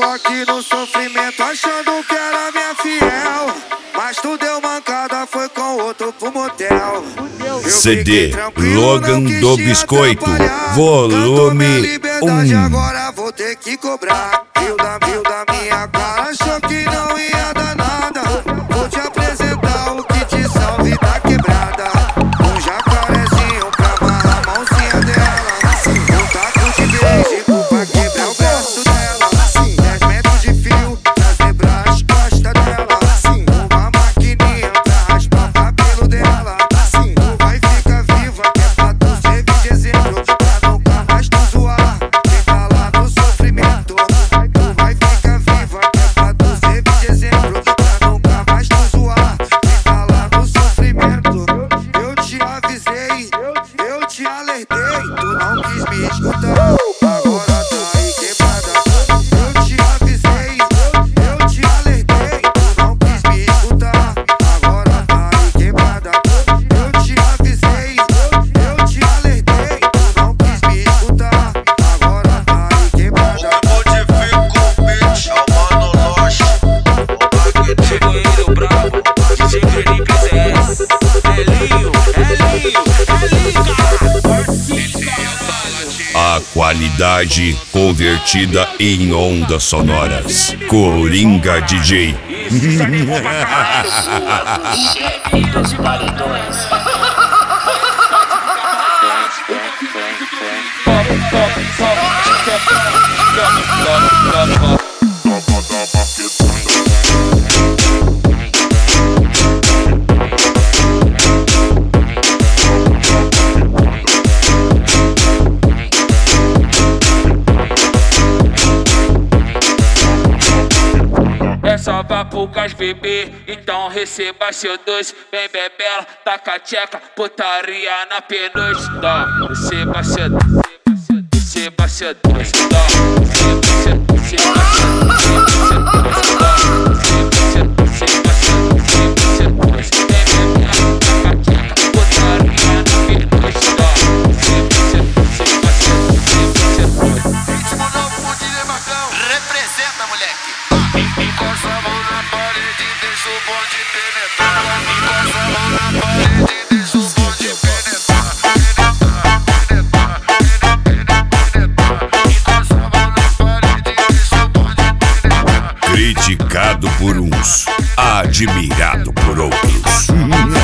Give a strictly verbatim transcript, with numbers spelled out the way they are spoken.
aqui no sofrimento achando que era minha fiel, mas tu deu mancada, foi com outro pro motel. C D Logan do Biscoito, volume um. Agora vou ter que cobrar. Rio da, rio da minha cara, achou que não ia dar nada. Vou te apresentar o kit salve da quebrada. Um jacarezinho pra amarrar a mãozinha dela. Um taco de beijo pra quebrar o braço dela. Dez metros de fio pra zebrar as costas dela. Uma maquininha pra raspar o cabelo dela. Tu vai ficar viva, que é pra tu servir de exemplo, pra nunca mais tu zoar. Quem tá lá no sofrimento, tu vai ficar viva, que é pra tu servir de exemplo, pra nunca mais tu zoar. Quem tá lá no sofrimento, eu te avisei, eu te alertei, tu não quis me escutar. Agora tá aí quebrada. Eu te avisei, eu te alertei, tu não quis me escutar. Agora tá aí quebrada. Eu te avisei, eu te alertei, tu não quis me escutar. Agora tá aí quebrada. Modifica o beat, é o Mano Loche. Chegou ele, o brabo, D J Felipe Z S. Elinho, Elinho, Elinho, cara. A qualidade convertida em ondas sonoras. Coringa D J. Efeitos e paredões. É só pra poucas bebê, então receba seu doce. Vem bebela, taca a tcheca, putaria na penuz. Dá, receba seu doce, receba seu doce. Dá, receba seu doce, receba seu doce. Dá, receba seu doce, receba seu doce. Vem bebela, taca a tcheca, putaria na penuz. Dá, receba seu doce, receba seu doce. Ritmo novo de Marcão, representa, moleque. Encosta a mão na parede, deixa o bonde penetrar. Encosta a mão na parede, deixa o bonde penetrar. Penetrar, penetrar, penetrar. Encosta a mão na parede, deixa o bonde penetrar. Criticado por uns, admirado por outros.